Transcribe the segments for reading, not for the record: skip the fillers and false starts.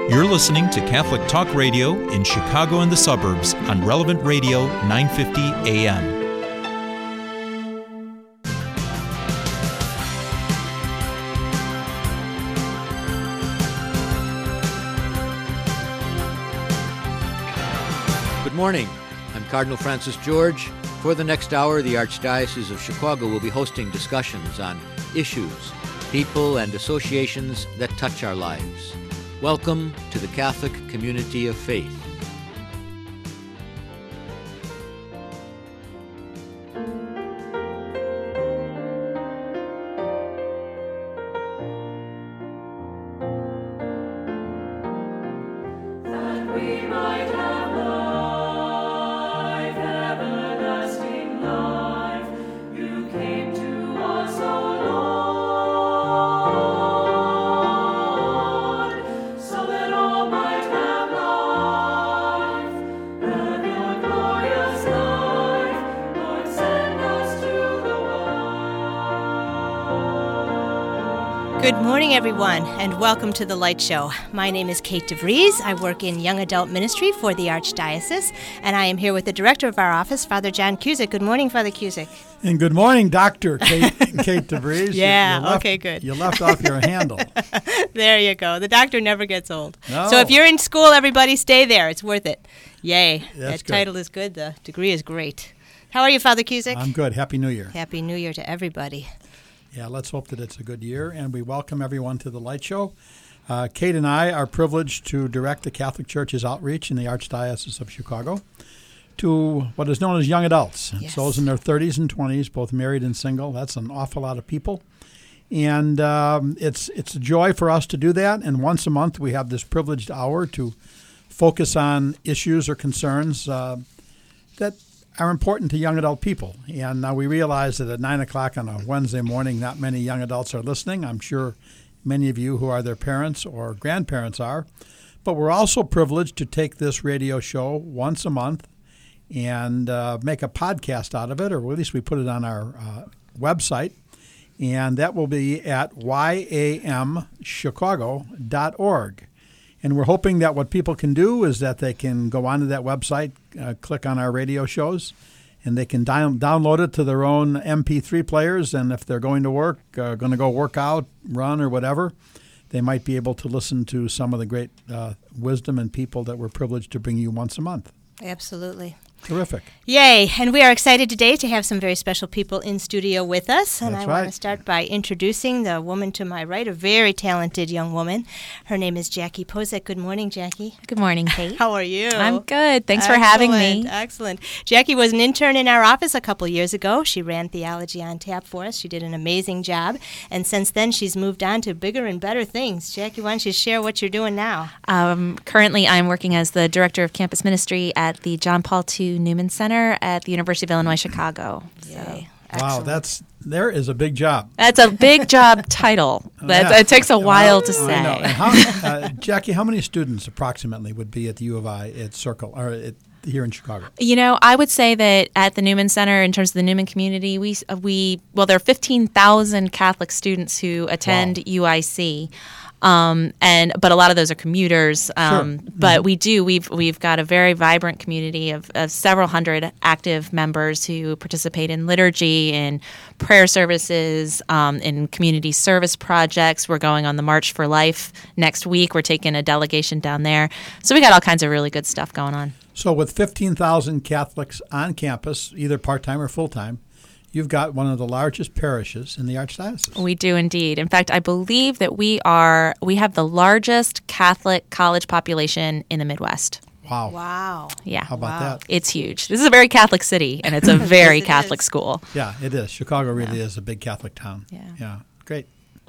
You're listening to Catholic Talk Radio in Chicago and the suburbs on Relevant Radio 950 AM. Good morning. I'm Cardinal Francis George. For the next hour, the Archdiocese of Chicago will be hosting discussions on issues, people, and associations that touch our lives. Welcome to the Catholic Community of Faith. Good morning, everyone, and welcome to The Light Show. My name is Kate DeVries. I work in Young Adult Ministry for the Archdiocese, and I am here with the director of our office, Father John Cusick. Good morning, Father Cusick. And good morning, Dr. Kate DeVries. Yeah, okay, good. You left off your handle. There you go. The doctor never gets old. No. So if you're in school, everybody stay there. It's worth it. Yay. That's that good. title is good. The degree is great. How are you, Father Cusick? I'm good. Happy New Year. Happy New Year to everybody. Yeah, let's hope that it's a good year, and we welcome everyone to the Light Show. Kate and I are privileged to direct the Catholic Church's outreach in the Archdiocese of Chicago to what is known as young adults. Yes. It's those in their 30s and 20s, both married and single. That's an awful lot of people. And it's a joy for us to do that, and once a month we have this privileged hour to focus on issues or concerns that are important to young adult people. And now we realize that at 9 o'clock on a Wednesday morning, not many young adults are listening. I'm sure many of you who are their parents or grandparents are. But we're also privileged to take this radio show once a month and make a podcast out of it, or at least we put it on our website. And that will be at yamchicago.org. And we're hoping that what people can do is that they can go onto that website, click on our radio shows, and they can download it to their own MP3 players. And if they're going to work, going to go work out, run, or whatever, they might be able to listen to some of the great wisdom and people that we're privileged to bring you once a month. Absolutely. Terrific. Yay. And we are excited today to have some very special people in studio with us. And That's I want right. to start by introducing the woman to my right, a very talented young woman. Her name is Jackie Pozek. Good morning, Jackie. Good morning, Kate. How are you? I'm good. Thanks for having me. Excellent. Jackie was an intern in our office a couple years ago. She ran Theology on Tap for us. She did an amazing job. And since then, she's moved on to bigger and better things. Jackie, why don't you share what you're doing now? Currently, I'm working as the Director of Campus Ministry at the John Paul II Newman Center at the University of Illinois, Chicago. Yay. Wow, Excellent. there is a big job. That's a big job title. Yeah. It takes a while to I know. say. And Jackie, how many students approximately would be at the U of I at Circle or here in Chicago? You know, I would say that at the Newman Center, in terms of the Newman community, there are 15,000 Catholic students who attend UIC. But a lot of those are commuters. Sure. But we've got a very vibrant community of several hundred active members who participate in liturgy and prayer services, in community service projects. We're going on the March for Life next week. We're taking a delegation down there. So we got all kinds of really good stuff going on. So with 15,000 Catholics on campus, either part-time or full-time, you've got one of the largest parishes in the Archdiocese. We do indeed. In fact, I believe that we have the largest Catholic college population in the Midwest. Wow. Wow. Yeah. How about that? It's huge. This is a very Catholic city, and it's a very Yes, it Catholic is. school. Yeah, it is. Chicago really is a big Catholic town. Yeah. Great.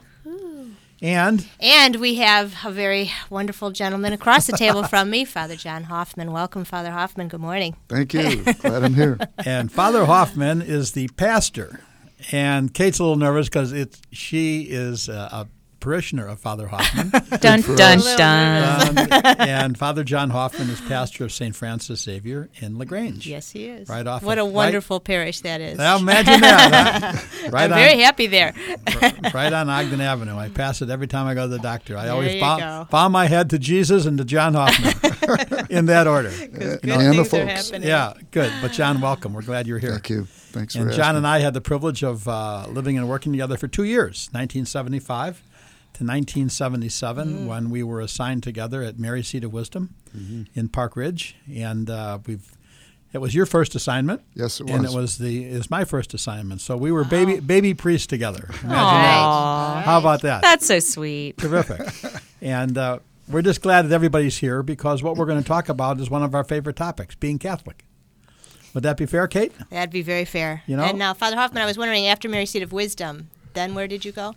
And we have a very wonderful gentleman across the table from me, Father John Hoffman. Welcome, Father Hoffman. Good morning. Thank you. Glad I'm here. and Father Hoffman is the pastor. And Kate's a little nervous because she is a parishioner of Father Hoffman. Dun, dun, dun. And Father John Hoffman is pastor of St. Francis Xavier in LaGrange. Yes, he is. Right off. What a wonderful parish that is. Now imagine that. Huh? I'm very happy there. Right on Ogden Avenue. I pass it every time I go to the doctor. I always you go. bow my head to Jesus and to John Hoffman in that order. Good And the things are folks. happening. Yeah, good. But John, welcome. We're glad you're here. Thank you. Thanks for And asking. John and I had the privilege of living and working together for 2 years, 1975 to 1977, when we were assigned together at Mary Seat of Wisdom in Park Ridge. And it was your first assignment. Yes, it And was. it was my first assignment. So we were baby priests together. Imagine that. Aw. How about that? That's so sweet. Terrific. And we're just glad that everybody's here because what we're going to talk about is one of our favorite topics, being Catholic. Would that be fair, Kate? That'd be very fair. You know? And now, Father Hoffman, I was wondering, after Mary Seat of Wisdom, then where did you go?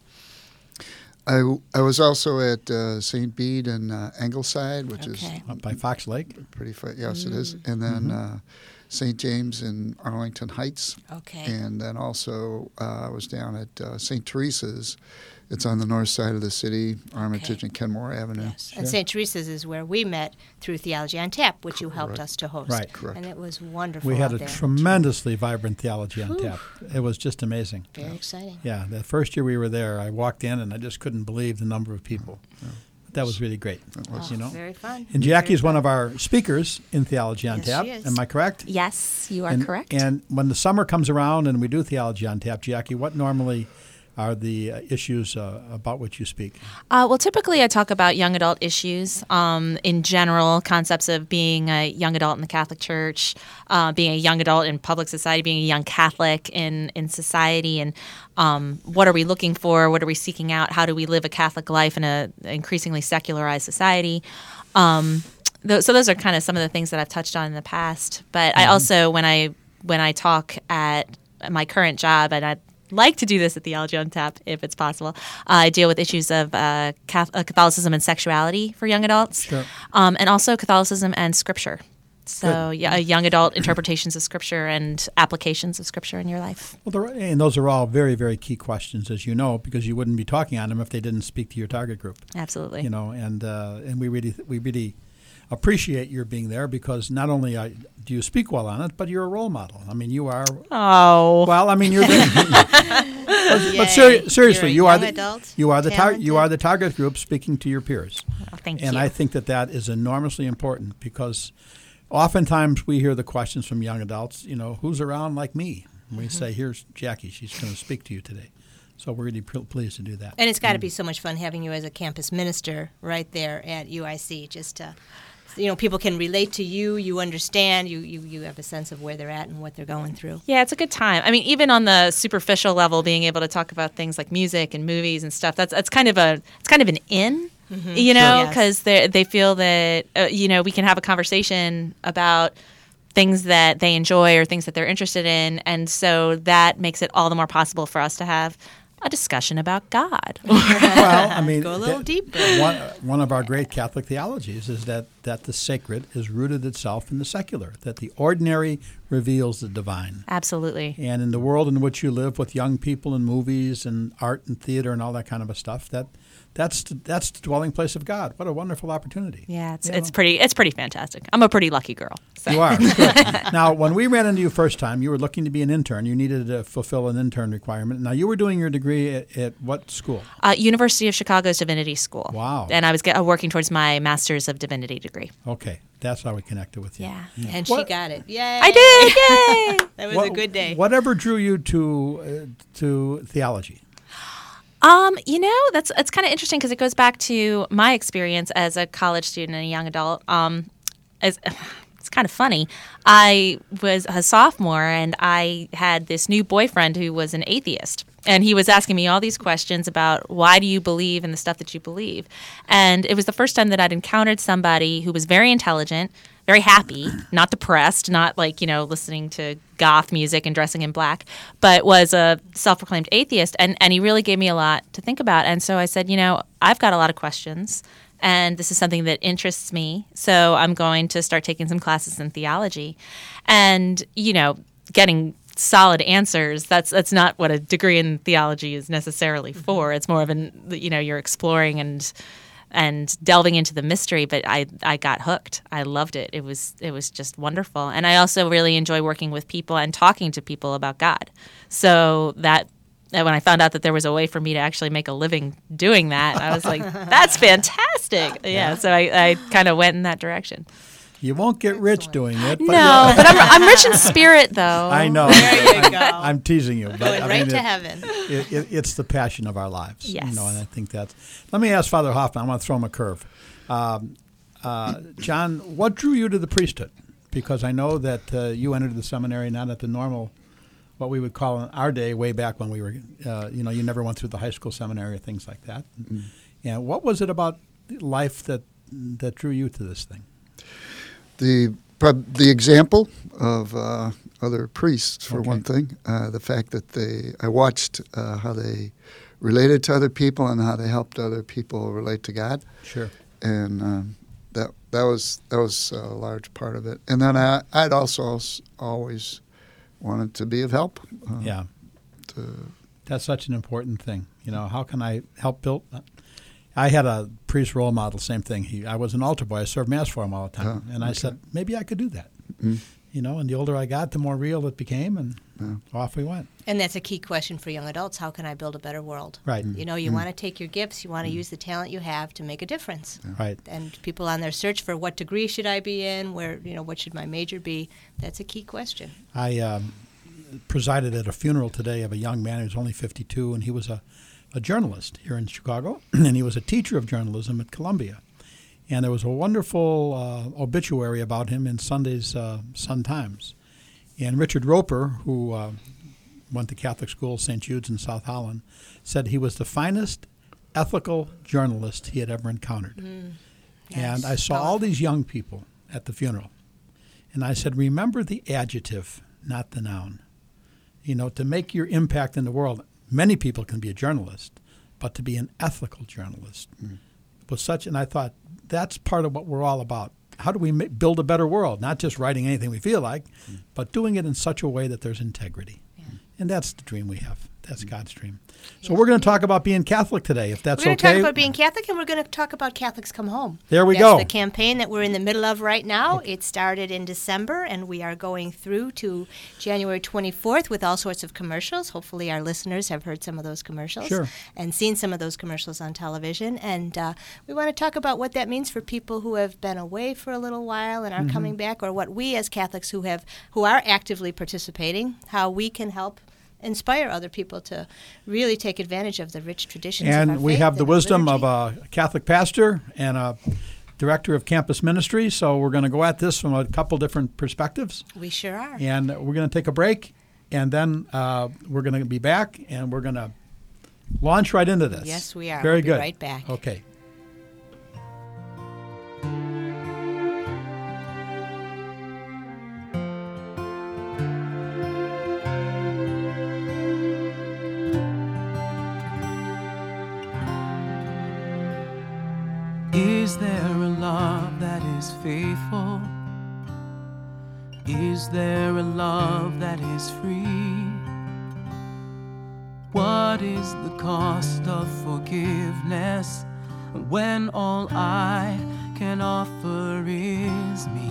I was also at St. Bede in Angleside, which is Okay. Up by Fox Lake. pretty far. Yes, it is. And then St. James in Arlington Heights. Okay. And then also I was down at St. Teresa's. It's on the north side of the city, Armitage Okay. and Kenmore Avenue. Yes. And St. Teresa's is where we met through Theology on Tap, which you helped us to host. Right. Correct. And it was wonderful. We had out a there. tremendously vibrant theology on tap. It was just amazing. Very exciting. Yeah, the first year we were there, I walked in and I just couldn't believe the number of people. That was really great. You know, Very fun. and Jackie's one of our speakers in Theology on Yes, Tap. she is. Am I correct? Yes, you are And, correct. And when the summer comes around and we do Theology on Tap, Jackie, what normally are the issues about which you speak? Well, typically I talk about young adult issues in general, concepts of being a young adult in the Catholic Church, being a young adult in public society, being a young Catholic in society, and what are we looking for? What are we seeking out? How do we live a Catholic life in an increasingly secularized society? So those are kind of some of the things that I've touched on in the past. But I also, when I talk at my current job, and I'd like to do this at Theology on Tap if it's possible, I deal with issues of Catholicism and sexuality for young adults, Sure. and also Catholicism and Scripture. So, yeah, young adult interpretations of Scripture and applications of Scripture in your life. Well, and those are all very, very key questions, as you know, because you wouldn't be talking on them if they didn't speak to your target group. Absolutely. You know, and we really appreciate your being there because not only do you speak well on it, but you're a role model. I mean, you are. Oh. Well, I mean, you're. but seriously, You're a young the adult, you are the talented. you are the target group speaking to your peers, Well, thank and you. I think that is enormously important because oftentimes we hear the questions from young adults. You know, who's around like me? And we say, "Here's Jackie. She's going to speak to you today." So we're really pleased to do that. And it's got to be so much fun having you as a campus minister right there at UIC. Just to, people can relate to you. You understand. You have a sense of where they're at and what they're going through. Yeah, it's a good time. I mean, even on the superficial level, being able to talk about things like music and movies and stuff, that's kind of an in, you know, Sure. because they feel that we can have a conversation about things that they enjoy or things that they're interested in, and so that makes it all the more possible for us to have a discussion about God. Well, I mean, Go a little deeper. One of our great Catholic theologies is that the sacred is rooted itself in the secular, that the ordinary reveals the divine. Absolutely. And in the world in which you live with young people and movies and art and theater and all that kind of a stuff, that's the dwelling place of God. What a wonderful opportunity. Yeah, it's You know? pretty fantastic. I'm a pretty lucky girl. So. You are. Good. Now, when we ran into you first time, you were looking to be an intern. You needed to fulfill an intern requirement. Now, you were doing your degree at what school? University of Chicago's Divinity School. Wow. And I was working towards my Master's of Divinity degree. Okay. That's how we connected with you. Yeah. And What- she got it. Yay. I did. Yay. That was a good day. Whatever drew you to theology? That's kind of interesting because it goes back to my experience as a college student and a young adult. It's kind of funny. I was a sophomore and I had this new boyfriend who was an atheist. And he was asking me all these questions about why do you believe in the stuff that you believe? And it was the first time that I'd encountered somebody who was very intelligent, very happy, not depressed, not listening to goth music and dressing in black, but was a self-proclaimed atheist. And he really gave me a lot to think about. And so I said, I've got a lot of questions. And this is something that interests me, so I'm going to start taking some classes in theology. And, getting solid answers. That's not what a degree in theology is necessarily for. It's more of you're exploring and delving into the mystery. But I got hooked. I loved it. It was just wonderful. And I also really enjoy working with people and talking to people about God. So that when I found out that there was a way for me to actually make a living doing that, I was like, that's fantastic. Yeah. So I kind of went in that direction. You won't get rich doing it. But no, but I'm rich in spirit, though. I know. There you go. I'm teasing you. But Going right to heaven. It's the passion of our lives. Yes. And I think that's... Let me ask Father Hoffman. I want to throw him a curve. John, what drew you to the priesthood? Because I know that you entered the seminary not at the normal, what we would call in our day, way back when we were, you never went through the high school seminary or things like that. Mm-hmm. And what was it about life that drew you to this thing? The example of other priests, for one thing. The fact that I watched how they related to other people and how they helped other people relate to God. Sure. And that was a large part of it. And then I'd also always wanted to be of help. That's such an important thing. How can I help build? I had a priest role model, same thing. I was an altar boy. I served Mass for him all the time. And I said, maybe I could do that. Mm-hmm. And the older I got, the more real it became, and off we went. And that's a key question for young adults. How can I build a better world? Right. You want to take your gifts, you want to use the talent you have to make a difference. Yeah. Right. And people on their search for what degree should I be in, where, what should my major be, that's a key question. I presided at a funeral today of a young man who was only 52, and he was a journalist here in Chicago, and he was a teacher of journalism at Columbia. And there was a wonderful obituary about him in Sunday's Sun-Times. And Richard Roper, who went to Catholic school, St. Jude's in South Holland, said he was the finest ethical journalist he had ever encountered. Yes. And I saw all these young people at the funeral. And I said, remember the adjective, not the noun. To make your impact in the world. Many people can be a journalist, but to be an ethical journalist was such, and I thought that's part of what we're all about. How do we build a better world? Not just writing anything we feel like, but doing it in such a way that there's integrity. Yeah. And that's the dream we have. That's God's dream. So we're going to talk about being Catholic today, if that's okay. We're going to talk about being Catholic, and we're going to talk about Catholics Come Home. There we go. That's the campaign that we're in the middle of right now. It started in December, and we are going through to January 24th with all sorts of commercials. Hopefully our listeners have heard some of those commercials and seen some of those commercials on television. And we want to talk about what that means for people who have been away for a little while and are coming back, or what we as Catholics who are actively participating, how we can help inspire other people to really take advantage of the rich traditions of our faith. And we have the wisdom liturgy. of a Catholic pastor and a director of campus ministry, so we're going to go at this from a couple different perspectives. We sure are. And we're going to take a break, and then we're going to be back, and we're going to launch right into this. Yes, we are. Very We'll good. Be right back. Okay. Is there a love that is faithful? Is there a love that is free? What is the cost of forgiveness when all I can offer is me?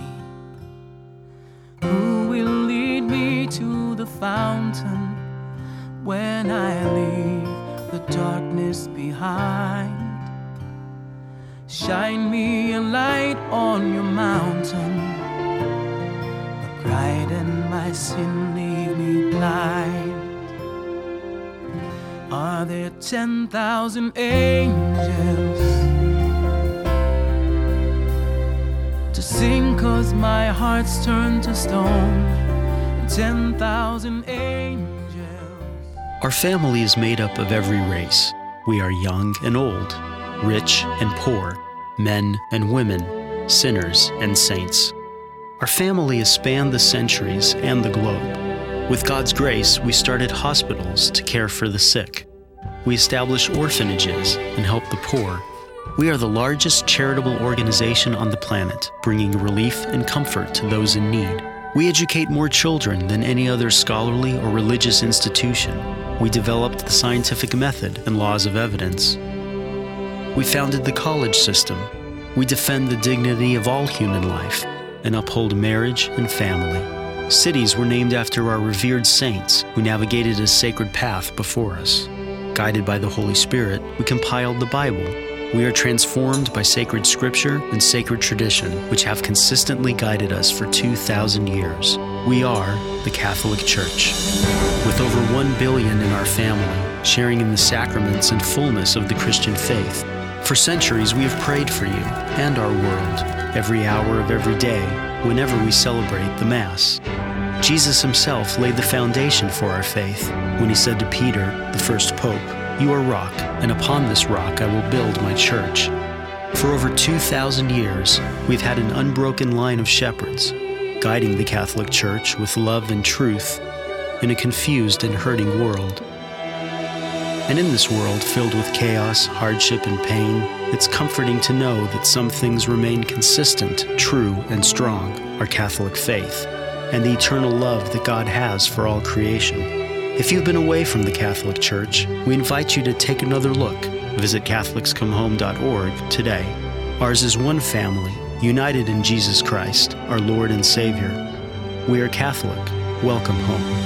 Who will lead me to the fountain when I leave the darkness behind? Shine me a light on your mountain. My pride and my sin leave me blind. Are there 10,000 angels to sing 'cause my heart's turned to stone? 10,000 angels. Our family is made up of every race. We are young and old, rich and poor, men and women, sinners and saints. Our family has spanned the centuries and the globe. With God's grace, we started hospitals to care for the sick. We establish orphanages and help the poor. We are the largest charitable organization on the planet, bringing relief and comfort to those in need. We educate more children than any other scholarly or religious institution. We developed the scientific method and laws of evidence. We founded the college system. We defend the dignity of all human life and uphold marriage and family. Cities were named after our revered saints who navigated a sacred path before us. Guided by the Holy Spirit, we compiled the Bible. We are transformed by sacred scripture and sacred tradition, which have consistently guided us for 2,000 years. We are the Catholic Church. With over 1 billion in our family, sharing in the sacraments and fullness of the Christian faith. For centuries, we have prayed for you and our world, every hour of every day, whenever we celebrate the Mass. Jesus himself laid the foundation for our faith when he said to Peter, the first pope, "You are rock, and upon this rock I will build my church." For over 2,000 years, we've had an unbroken line of shepherds, guiding the Catholic Church with love and truth in a confused and hurting world. And in this world filled with chaos, hardship, and pain, it's comforting to know that some things remain consistent, true, and strong, our Catholic faith, and the eternal love that God has for all creation. If you've been away from the Catholic Church, we invite you to take another look. Visit CatholicsComeHome.org today. Ours is one family, united in Jesus Christ, our Lord and Savior. We are Catholic. Welcome home.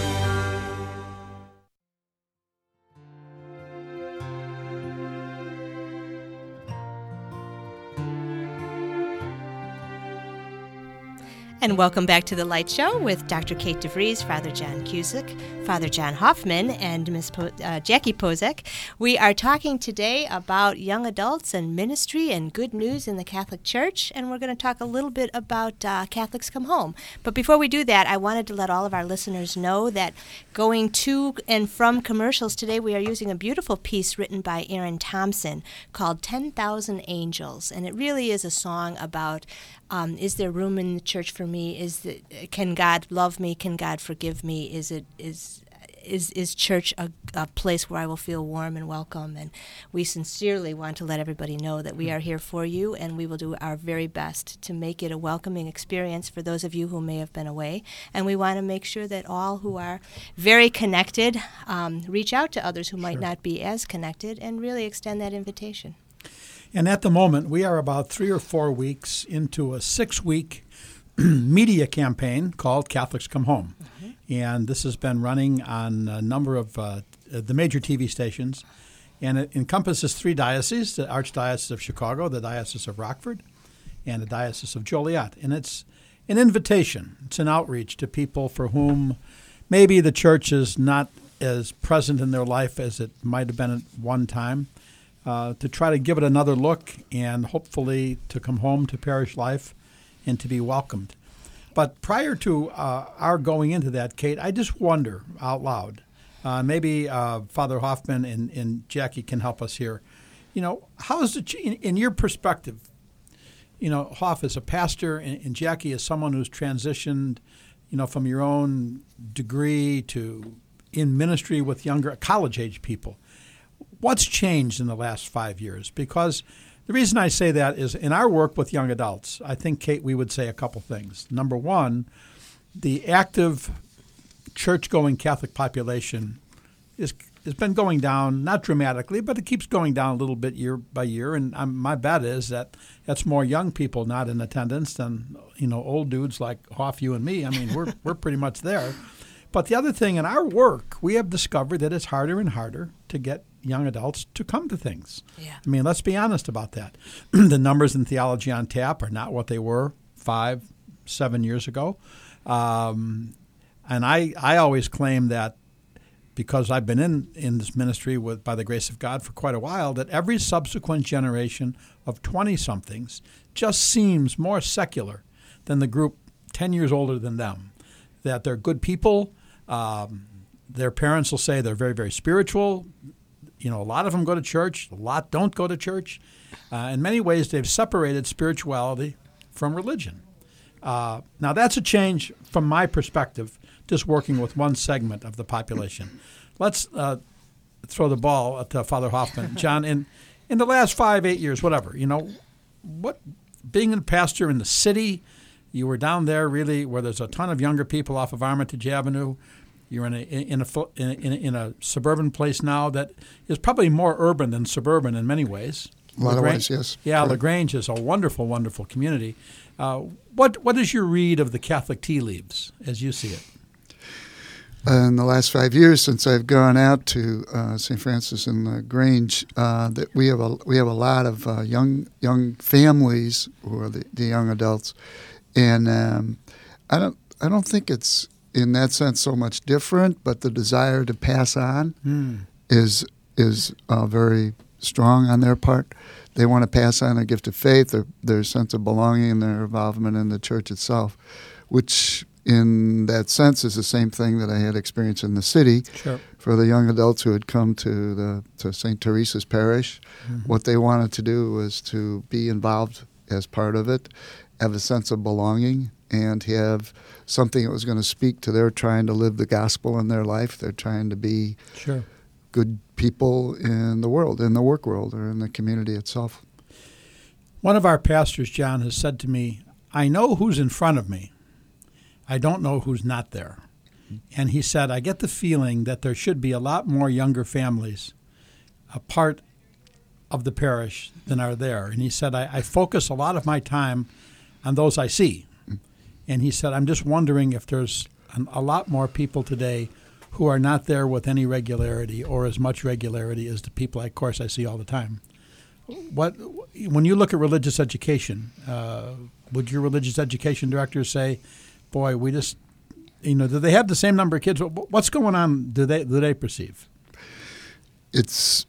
And welcome back to The Light Show with Dr. Kate DeVries, Father John Cusick, Father John Hoffman, and Ms. Jackie Pozek. We are talking today about young adults and ministry and good news in the Catholic Church, and we're going to talk a little bit about Catholics Come Home. But before we do that, I wanted to let all of our listeners know that going to and from commercials today, we are using a beautiful piece written by Aaron Thompson called 10,000 Angels, and it really is a song about is there room in the church for me? Can God love me? Can God forgive me? Is church a place where I will feel warm and welcome? And we sincerely want to let everybody know that we are here for you, and we will do our very best to make it a welcoming experience for those of you who may have been away. And we want to make sure that all who are very connected reach out to others who might not be as connected and really extend that invitation. And at the moment, we are about 3 or 4 weeks into a 6-week media campaign called Catholics Come Home. Mm-hmm. And this has been running on a number of the major TV stations. And it encompasses 3 dioceses, the Archdiocese of Chicago, the Diocese of Rockford, and the Diocese of Joliet. And it's an invitation. It's an outreach to people for whom maybe the church is not as present in their life as it might have been at one time. To try to give it another look and hopefully to come home to parish life and to be welcomed. But prior to our going into that, Kate, I just wonder out loud, maybe Father Hoffman and Jackie can help us here. You know, how is it, in your perspective, you know, Hoff is a pastor and Jackie is someone who's transitioned, you know, from your own degree to in ministry with younger college-age people. What's changed in the last 5 years? Because the reason I say that is in our work with young adults, I think, Kate, we would say a couple things. Number one, the active church-going Catholic population has been going down, not dramatically, but it keeps going down a little bit year by year. And my bet is that that's more young people not in attendance than, you know, old dudes like Hoff, you and me. I mean, we're pretty much there. But the other thing, in our work, we have discovered that it's harder and harder to get young adults to come to things. Yeah. I mean, let's be honest about that. The numbers in Theology on Tap are not what they were 5-7 years ago. And I always claim that because I've been in this ministry by the grace of God for quite a while, that every subsequent generation of 20-somethings just seems more secular than the group 10 years older than them. That they're good people. Their parents will say they're very, very spiritual. You know, a lot of them go to church. A lot don't go to church. In many ways, they've separated spirituality from religion. Now, that's a change from my perspective, just working with one segment of the population. Let's throw the ball to Father Hoffman. John, in the last 5-8 years, whatever, you know, what being a pastor in the city, You were down there really where there's a ton of younger people off of Armitage Avenue. You're in a suburban place now that is probably more urban than suburban in many ways. A lot of ways, yes. Yeah, LaGrange is a wonderful, wonderful community. What is your read of the Catholic tea leaves as you see it? In the last 5 years, since I've gone out to St. Francis and LaGrange, that we have a lot of young families who are the young adults, and I don't think it's in that sense so much different, but the desire to pass on is very strong on their part. They want to pass on a gift of faith, their sense of belonging, and their involvement in the church itself, which in that sense is the same thing that I had experienced in the city. Sure. For the young adults who had come to St. Teresa's Parish. What they wanted to do was to be involved as part of it, have a sense of belonging, and have something that was going to speak to their trying to live the gospel in their life. They're trying to be good people in the world, in the work world, or in the community itself. One of our pastors, John, has said to me, I know who's in front of me. I don't know who's not there. And he said, I get the feeling that there should be a lot more younger families a part of the parish than are there. And he said, I focus a lot of my time on those I see. And he said, I'm just wondering if there's a lot more people today who are not there with any regularity or as much regularity as the people, of course, I see all the time. When you look at religious education, would your religious education director say, boy, we just, do they have the same number of kids? What's going on, do they perceive? It's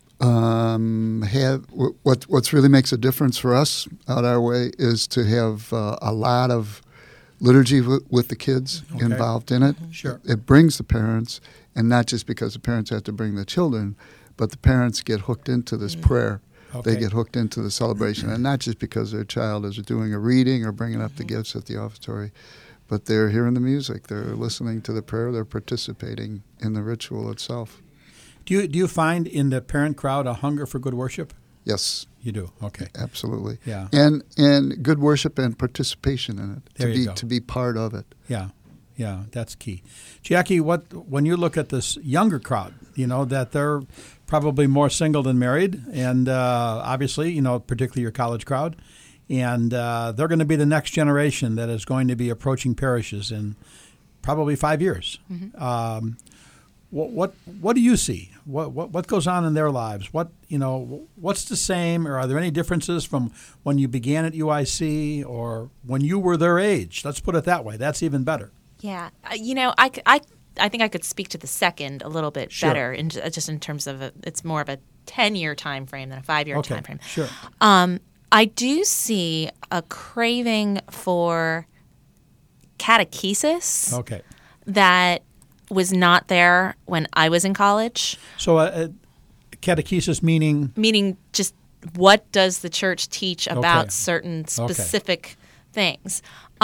what's really makes a difference for us out our way is to have a lot of liturgy with the kids involved in it. Sure. It brings the parents, and not just because the parents have to bring the children, but the parents get hooked into this prayer. They get hooked into the celebration, and not just because their child is doing a reading or bringing up the gifts at the offertory, but they're hearing the music, they're listening to the prayer, they're participating in the ritual itself. Do you find in the parent crowd a hunger for good worship? Yes. You do? Okay. Absolutely. Yeah. And good worship and participation in it. There you go. To be part of it. Yeah. Yeah, that's key. Jackie, when you look at this younger crowd, that they're probably more single than married, and obviously, particularly your college crowd, and they're going to be the next generation that is going to be approaching parishes in probably 5 years. Mm-hmm. What do you see? What goes on in their lives? What's the same, or are there any differences from when you began at UIC or when you were their age? Let's put it that way. That's even better. Yeah, I think I could speak to the second a little bit better, just in terms of it's more of a 10-year time frame than a 5-year time frame. Sure. I do see a craving for catechesis that was not there when I was in college. So catechesis meaning? Meaning just what does the church teach about certain specific things.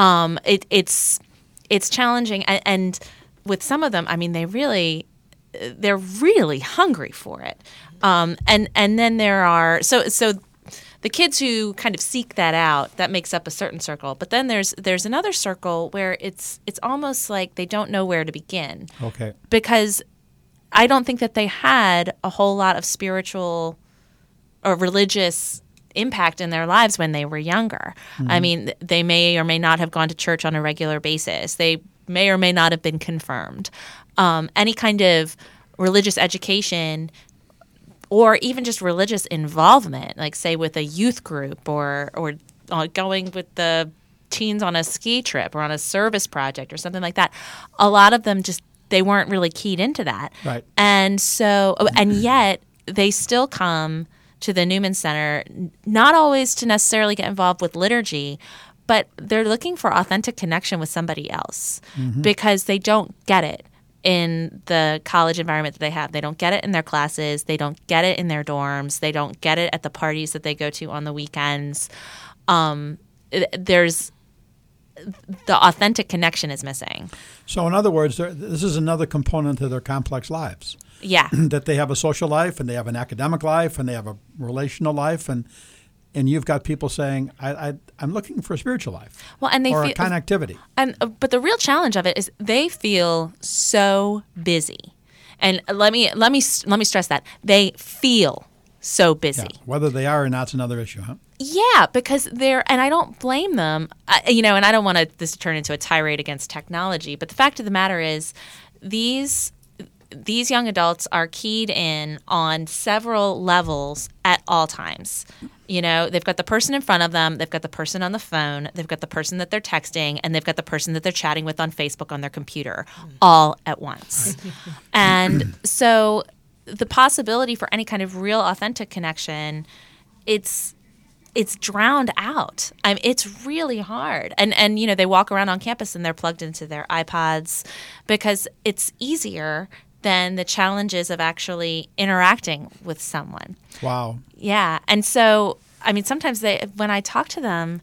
It's challenging, and with some of them, I mean, they're really hungry for it. And then there are so the kids who kind of seek that out, that makes up a certain circle. But then there's another circle where it's almost like they don't know where to begin. Okay. Because I don't think that they had a whole lot of spiritual or religious impact in their lives when they were younger. Mm-hmm. I mean, they may or may not have gone to church on a regular basis. They may or may not have been confirmed. Any kind of religious education or even just religious involvement, like say with a youth group or going with the teens on a ski trip or on a service project or something like that, a lot of them they weren't really keyed into that. Right. And so, and yet they still come to the Newman Center, not always to necessarily get involved with liturgy, but they're looking for authentic connection with somebody else because they don't get it in the college environment that they have. They don't get it in their classes. They don't get it in their dorms. They don't get it at the parties that they go to on the weekends. There's the authentic connection is missing. So in other words, this is another component to their complex lives. Yeah. That they have a social life and they have an academic life and they have a relational life. And and you've got people saying, I'm looking for a spiritual life, well, and they or feel, a connectivity. But the real challenge of it is they feel so busy. And let me stress that. They feel so busy. Yeah. Whether they are or not is another issue, huh? Yeah, because and I don't blame them, and I don't want this to turn into a tirade against technology, but the fact of the matter is these young adults are keyed in on several levels at all times. They've got the person in front of them, they've got the person on the phone, they've got the person that they're texting, and they've got the person that they're chatting with on Facebook on their computer, all at once. And so the possibility for any kind of real authentic connection, it's drowned out. It's really hard. And they walk around on campus and they're plugged into their iPods because it's easier than the challenges of actually interacting with someone. Wow. Yeah. And so, sometimes when I talk to them,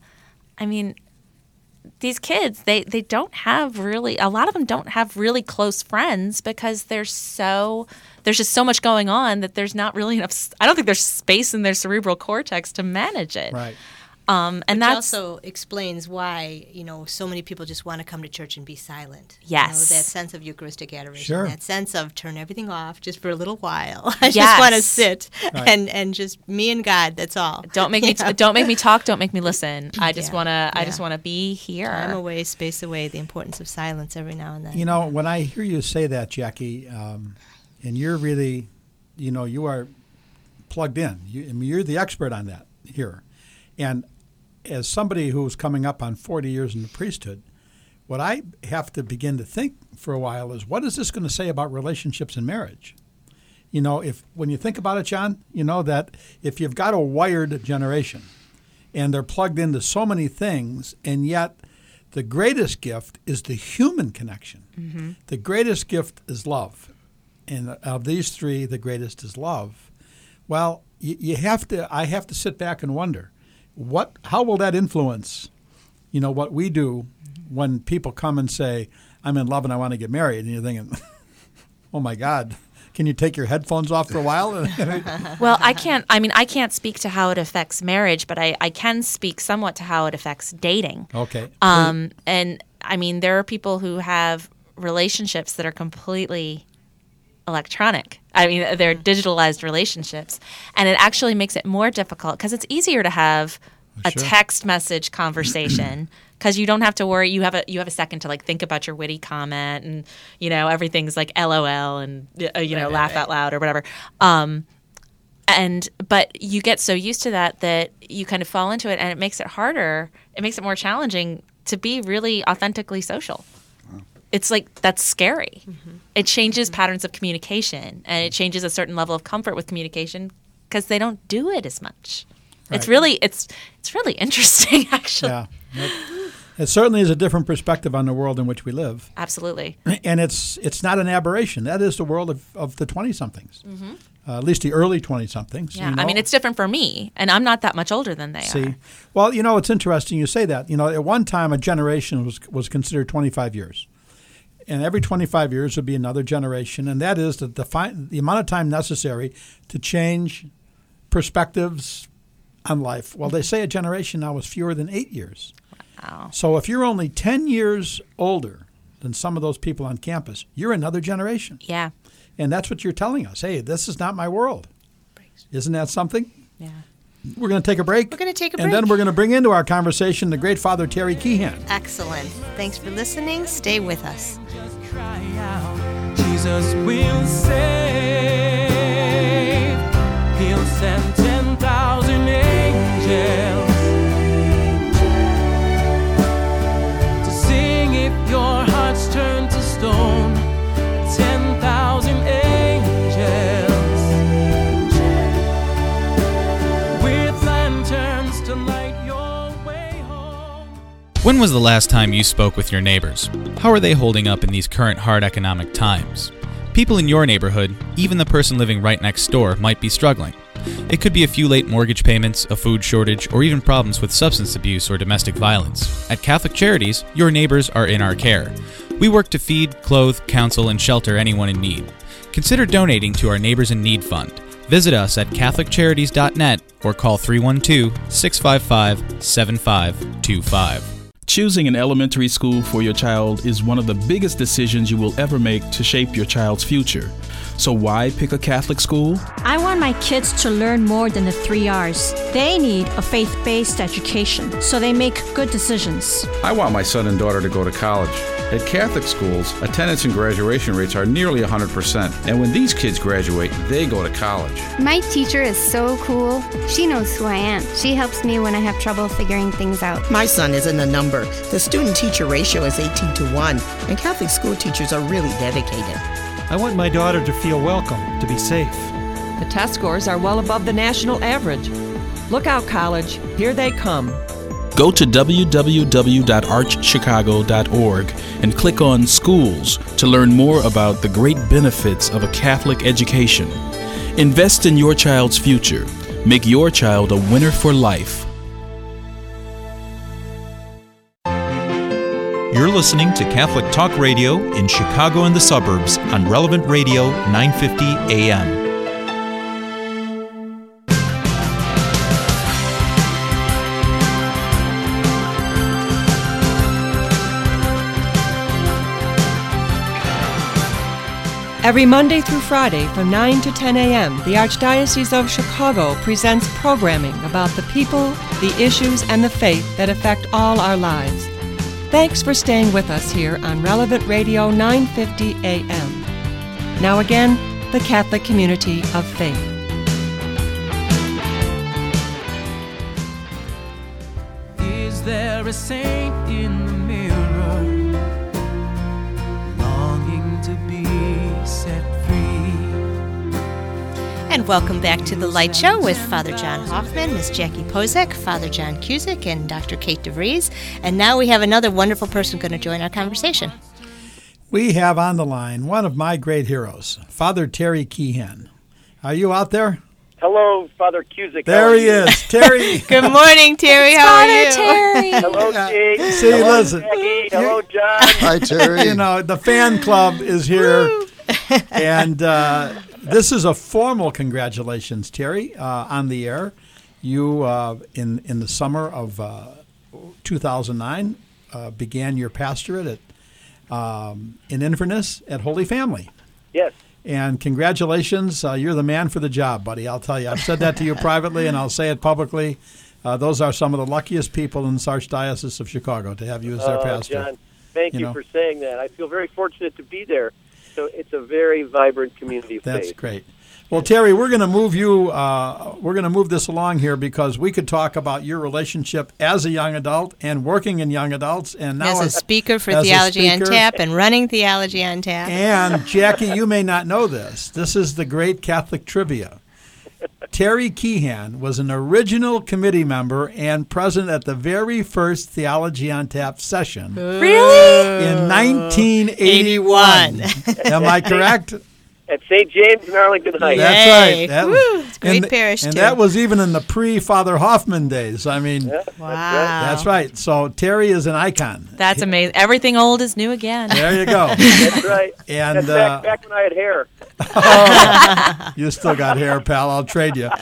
these kids, they don't have really, a lot of them don't have really close friends because there's just so much going on that there's not really enough, I don't think there's space in their cerebral cortex to manage it. Right. And that also explains why, so many people just want to come to church and be silent. Yes. That sense of Eucharistic adoration. Sure. That sense of turn everything off just for a little while. I just want to sit and just me and God, that's all. Don't make me don't make me talk, don't make me listen. I just want to be here. Time away, space away, the importance of silence every now and then. When I hear you say that, Jackie, and you're really, you are plugged in. You're the expert on that here. And as somebody who's coming up on 40 years in the priesthood, what I have to begin to think for a while is, what is this going to say about relationships in marriage? When you think about it, John, that if you've got a wired generation and they're plugged into so many things, and yet the greatest gift is the human connection. Mm-hmm. The greatest gift is love. And of these three, the greatest is love. Well, I have to sit back and wonder, how will that influence, what we do when people come and say, I'm in love and I want to get married, and you're thinking, oh my God, can you take your headphones off for a while? Well, I can't speak to how it affects marriage, but I can speak somewhat to how it affects dating. Okay. And there are people who have relationships that are completely electronic. They're digitalized relationships, and it actually makes it more difficult because it's easier to have a text message conversation because you don't have to worry. You have a second to think about your witty comment, and everything's like LOL and laugh out loud or whatever. But you get so used to that you kind of fall into it, and it makes it harder. It makes it more challenging to be really authentically social. It's that's scary. Mm-hmm. It changes patterns of communication, and it changes a certain level of comfort with communication because they don't do it as much. Right. It's really interesting, actually. Yeah, it certainly is a different perspective on the world in which we live. Absolutely. And it's not an aberration. That is the world of the 20-somethings, mm-hmm. At least the early 20-somethings. Yeah, it's different for me, and I'm not that much older than they are. Well, it's interesting you say that. At one time a generation was considered 25 years. And every 25 years would be another generation, and that is the amount of time necessary to change perspectives on life. Well, they say a generation now is fewer than 8 years. Wow. So if you're only 10 years older than some of those people on campus, you're another generation. Yeah. And that's what you're telling us. Hey, this is not my world. Isn't that something? Yeah. We're going to take a break. And then we're going to bring into our conversation the great Father Terry Keehan. Excellent. Thanks for listening. Stay with us. Just cry out. Jesus will save. He'll send 10,000 angels to sing if your heart's turned to stone. 10,000 angels. When was the last time you spoke with your neighbors? How are they holding up in these current hard economic times? People in your neighborhood, even the person living right next door, might be struggling. It could be a few late mortgage payments, a food shortage, or even problems with substance abuse or domestic violence. At Catholic Charities, your neighbors are in our care. We work to feed, clothe, counsel, and shelter anyone in need. Consider donating to our Neighbors in Need Fund. Visit us at catholiccharities.net or call 312-655-7525. Choosing an elementary school for your child is one of the biggest decisions you will ever make to shape your child's future. So why pick a Catholic school? I want my kids to learn more than the 3 R's. They need a faith-based education, so they make good decisions. I want my son and daughter to go to college. At Catholic schools, attendance and graduation rates are nearly 100%. And when these kids graduate, they go to college. My teacher is so cool. She knows who I am. She helps me when I have trouble figuring things out. My son isn't a number. The student-teacher ratio is 18-1, and Catholic school teachers are really dedicated. I want my daughter to feel welcome, to be safe. The test scores are well above the national average. Look out, college. Here they come. Go to www.archchicago.org and click on Schools to learn more about the great benefits of a Catholic education. Invest in your child's future. Make your child a winner for life. You're listening to Catholic Talk Radio in Chicago and the suburbs on Relevant Radio 950 AM. Every Monday through Friday from 9 to 10 a.m., the Archdiocese of Chicago presents programming about the people, the issues, and the faith that affect all our lives. Thanks for staying with us here on Relevant Radio 950 AM. Now again, the Catholic Community of Faith. Is there a saint in the mirror longing to be set free? And welcome back to The Light Show with Father John Hoffman, Miss Jackie Pozek, Father John Cusick, and Dr. Kate DeVries. And now we have another wonderful person going to join our conversation. We have on the line one of my great heroes, Father Terry Keehan. Are you out there? Hello, Father Cusick. There he is, Terry. Good morning, Terry. How are you? Terry. Hello, Jake. See, hello, listen. Jackie. Hello, John. Hi, Terry. You know, the fan club is here. And this is a formal congratulations, Terry, on the air. You, in the summer of 2009, began your pastorate in Inverness at Holy Family. Yes. And congratulations. You're the man for the job, buddy. I'll tell you. I've said that to you privately, and I'll say it publicly. Those are some of the luckiest people in this Archdiocese of Chicago to have you as their pastor. John, thank you for saying that. I feel very fortunate to be there. So it's a very vibrant community of faith. That's great. Well, Terry, we're going to move you. We're going to move this along here because we could talk about your relationship as a young adult and working in young adults, and now as a speaker for Theology on Tap and running Theology on Tap. And Jackie, you may not know this. This is the great Catholic trivia. Terry Keehan was an original committee member and present at the very first Theology on Tap session. Really? In 1981. Am I correct? At St. James in Arlington Heights. That's right. That was, it's a great parish, and too. that was even in the pre-Father Hoffman days. I mean, wow. That's right. So Terry is an icon. That's amazing. Everything old is new again. There you go. That's right. And that's back when I had hair. Oh, you still got hair, pal. I'll trade you.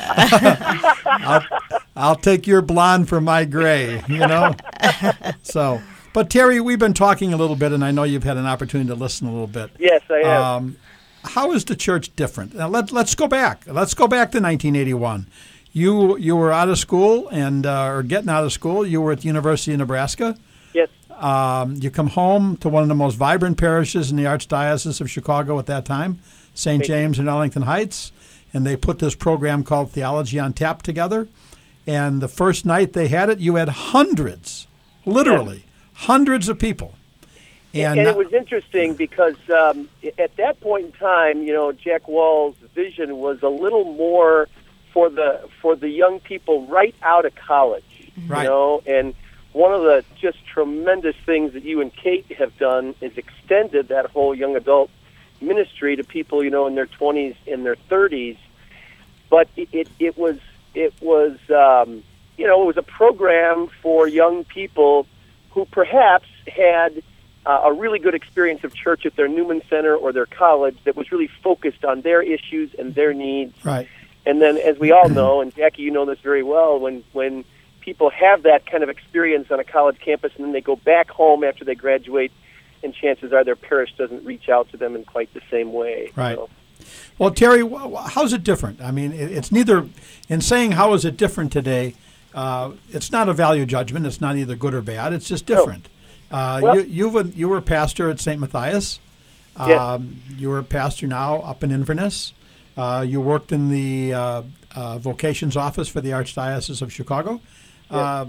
I'll take your blonde for my gray, you know? So, but Terry, we've been talking a little bit, and I know you've had an opportunity to listen a little bit. Yes, I have. How is the church different? Now, let's go back. Let's go back to 1981. You were out of school and or getting out of school. You were at the University of Nebraska. Yes. You come home to one of the most vibrant parishes in the Archdiocese of Chicago at that time, St. James in Arlington Heights, and they put this program called Theology on Tap together. And the first night they had it, you had hundreds, literally hundreds of people. And it was interesting because at that point in time, you know, Jack Wall's vision was a little more for the young people right out of college, right. You know, and one of the just tremendous things that you and Kate have done is extended that whole young adult ministry to people, you know, in their 20s, in their 30s. But it was you know, it was a program for young people who perhaps had a really good experience of church at their Newman Center or their college that was really focused on their issues and their needs. Right. And then, as we all know, and Jackie, you know this very well, when people have that kind of experience on a college campus and then they go back home after they graduate, and chances are their parish doesn't reach out to them in quite the same way. Right. So. Well, Terry, how's it different? I mean, it's neither, in saying how is it different today, it's not a value judgment. It's not either good or bad. It's just different. You were a pastor at St. Matthias. Yes. You were a pastor now up in Inverness. You worked in the vocations office for the Archdiocese of Chicago. Yes.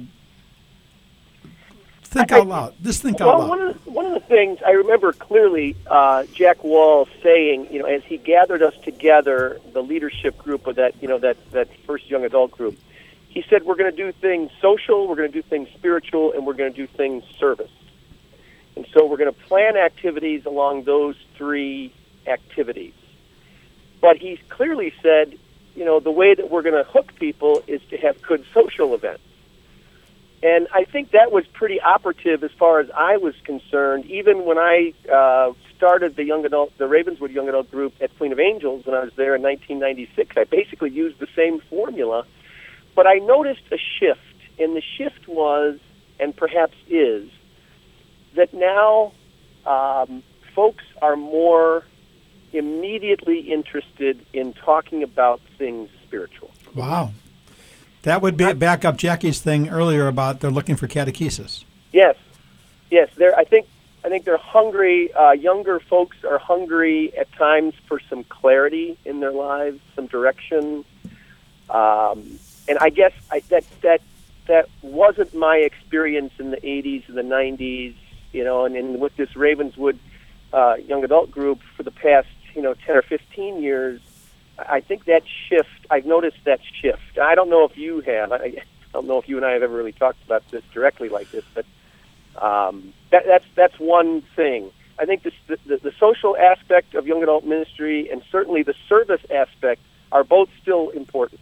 Think out loud. Just think out loud. One of the things I remember clearly, Jack Wall saying, as he gathered us together, the leadership group of that, that first young adult group, he said, we're going to do things social, we're going to do things spiritual, and we're going to do things service. And so we're going to plan activities along those three activities. But he clearly said, the way that we're going to hook people is to have good social events. And I think that was pretty operative as far as I was concerned. Even when I started the Ravenswood Young Adult Group at Queen of Angels when I was there in 1996, I basically used the same formula. But I noticed a shift, and the shift was, and perhaps is, that now folks are more immediately interested in talking about things spiritual. Wow. That would back up Jackie's thing earlier about they're looking for catechesis. Yes. I think they're hungry. Younger folks are hungry at times for some clarity in their lives, some direction. And I guess that wasn't my experience in the 80s and the 90s, and with this Ravenswood young adult group for the past 10 or 15 years. I think that shift, I've noticed that shift. I don't know if you have. I don't know if you and I have ever really talked about this directly like this, but that's one thing. I think the social aspect of young adult ministry and certainly the service aspect are both still important.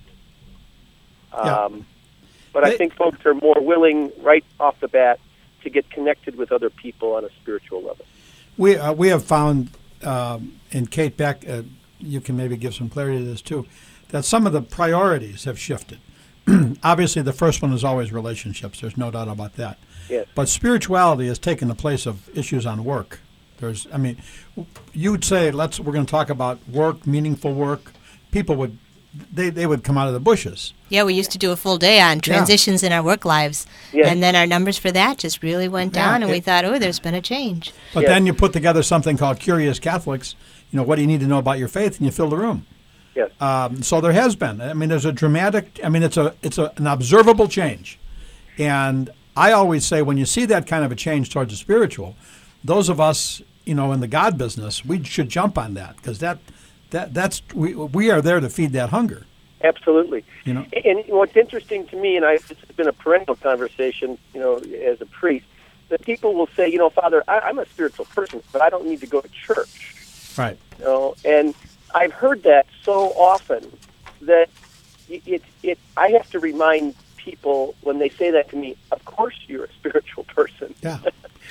But I think folks are more willing right off the bat to get connected with other people on a spiritual level. We have found, and Kate Beck, you can maybe give some clarity to this too, that some of the priorities have shifted. Obviously, the first one is always relationships. There's no doubt about that. Yes. But spirituality has taken the place of issues on work. You'd say, we're going to talk about work, meaningful work. People would, they would come out of the bushes. Yeah, we used to do a full day on transitions in our work lives. Yes. And then our numbers for that just really went down, and we thought, there's been a change. But then you put together something called Curious Catholics. What do you need to know about your faith? And you fill the room. Yes. So there has been. There's a dramatic. It's an observable change, and I always say when you see that kind of a change towards the spiritual, those of us, in the God business, we should jump on that because that's we are there to feed that hunger. Absolutely. And what's interesting to me, and it's been a perennial conversation, as a priest, that people will say, Father, I'm a spiritual person, but I don't need to go to church. Right. And I've heard that so often that I have to remind people when they say that to me, of course you're a spiritual person. Yeah.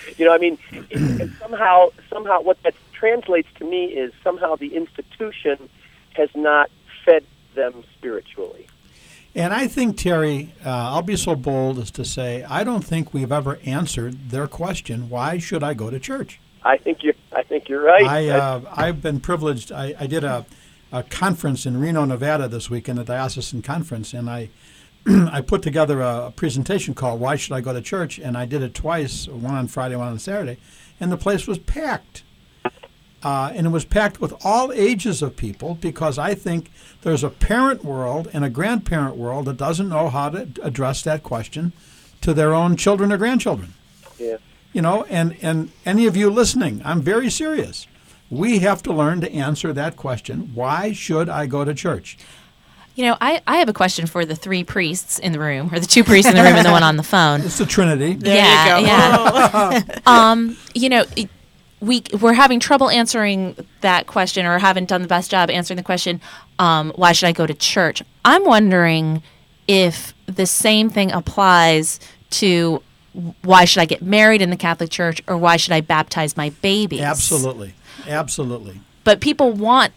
Somehow what that translates to me is somehow the institution has not fed them spiritually. And I think, Terry, I'll be so bold as to say, I don't think we've ever answered their question, why should I go to church? I think you're right. I've been privileged. I did a conference in Reno, Nevada this weekend, a diocesan conference, and I put together a presentation called Why Should I Go to Church? And I did it twice, one on Friday, one on Saturday, and the place was packed. And it was packed with all ages of people because I think there's a parent world and a grandparent world that doesn't know how to address that question to their own children or grandchildren. Yeah. And any of you listening, I'm very serious. We have to learn to answer that question. Why should I go to church? I have a question for the three priests in the room, or the two priests in the room and the one on the phone. It's the Trinity. There you go. We're having trouble answering that question, or haven't done the best job answering the question, why should I go to church? I'm wondering if the same thing applies to why should I get married in the Catholic Church, or why should I baptize my babies? Absolutely. But people want